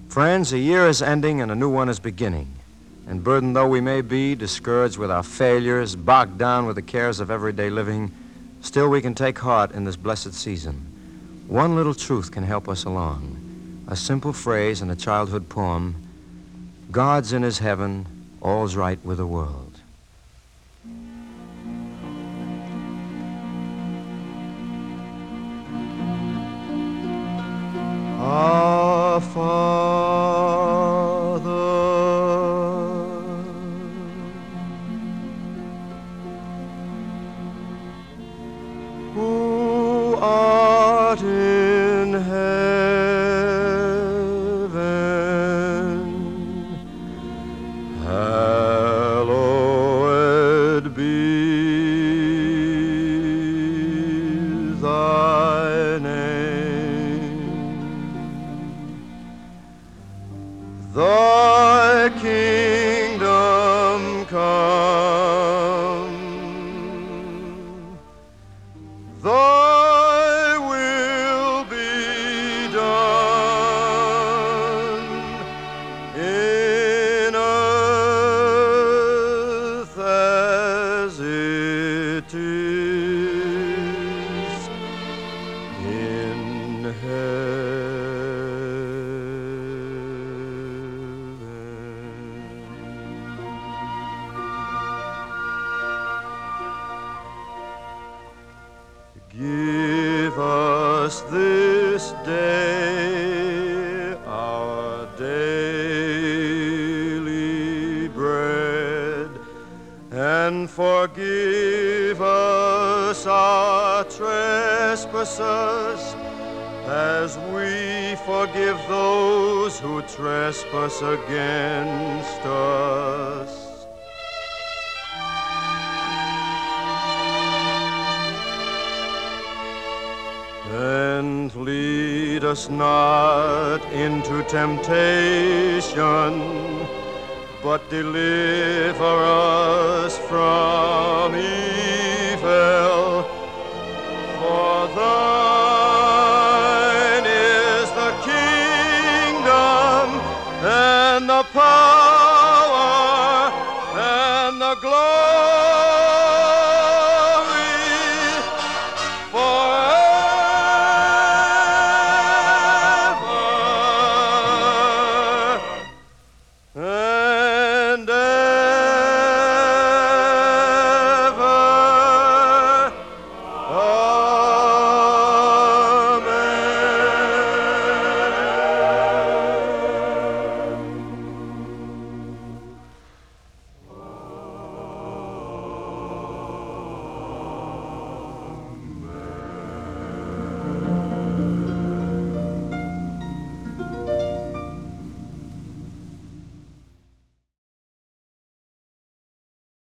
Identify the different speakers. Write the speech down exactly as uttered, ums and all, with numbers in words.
Speaker 1: Friends, a year is ending and a new one is beginning. And burdened though we may be, discouraged with our failures, bogged down with the cares of everyday living, still we can take heart in this blessed season. One little truth can help us along. A simple phrase in a childhood poem: God's in his heaven, all's right with the world. Our Father, who art in heaven, hallowed be thy name. Thy kingdom come, thy will be done in earth as it is in heaven. Give us this day our daily bread, and forgive us our trespasses, as we forgive those who trespass against us. And lead us not into temptation, but deliver us from evil. For thine is the kingdom and the power